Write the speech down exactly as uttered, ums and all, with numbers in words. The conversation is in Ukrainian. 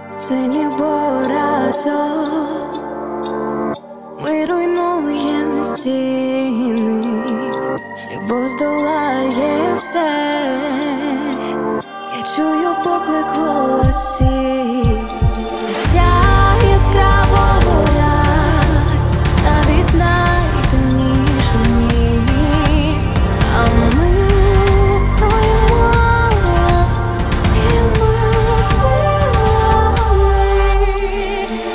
Сильні разом ми руйнуєм стіни, любов здолає все. Я чую поклик голосів.